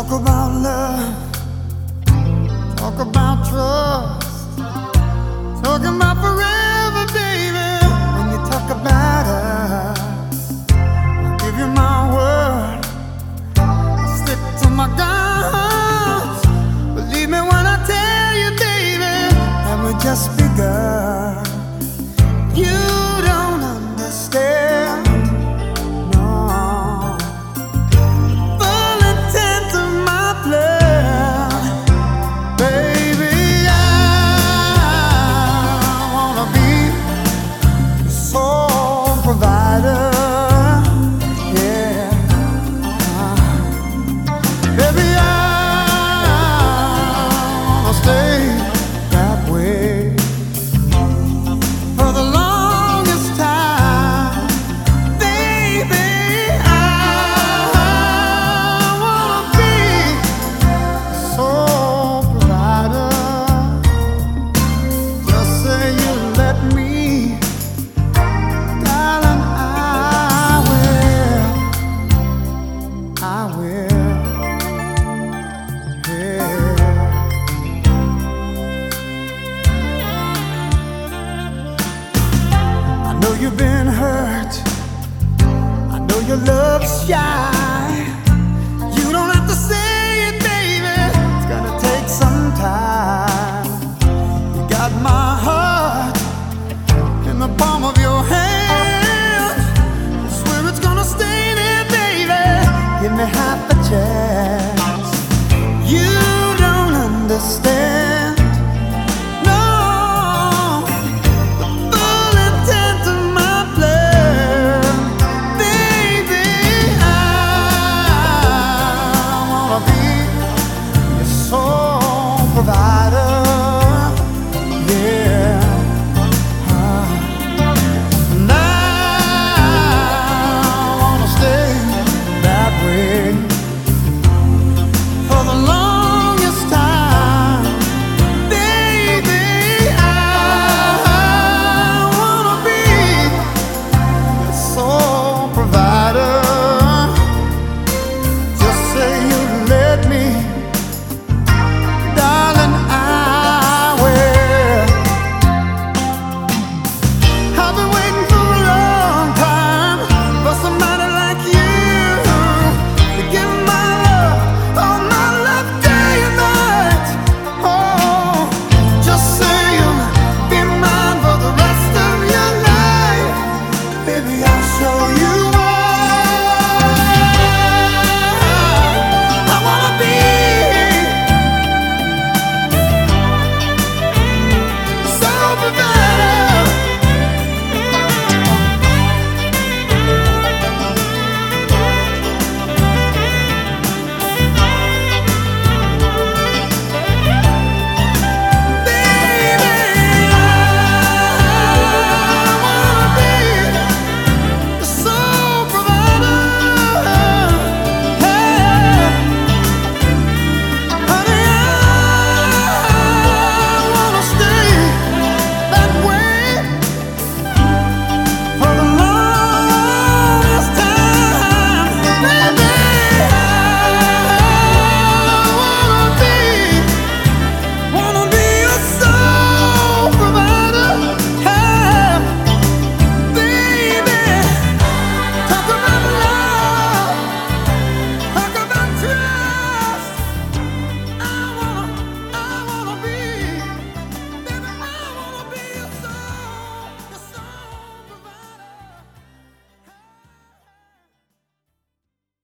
Talk about love, talk about trust, talking about forever, baby. When you talk about us, I'll give you my word, I'll stick to my guns. Believe me when I tell you, baby, that we just begun. You don't understand, no, the full intent of my plan. Baby, I wanna be the sole provider. Yeah, baby, I wanna stay that way for the longest time. Baby, I wanna be the sole provider. Just say you let me, darling, I will, yeah. I know you've been hurt, I know your love's shy. You don't have to say it, baby, it's gonna take some time. You got my heart in the palm of your hand. I swear it's gonna stay there, baby. Give me half a chance. You don't understand.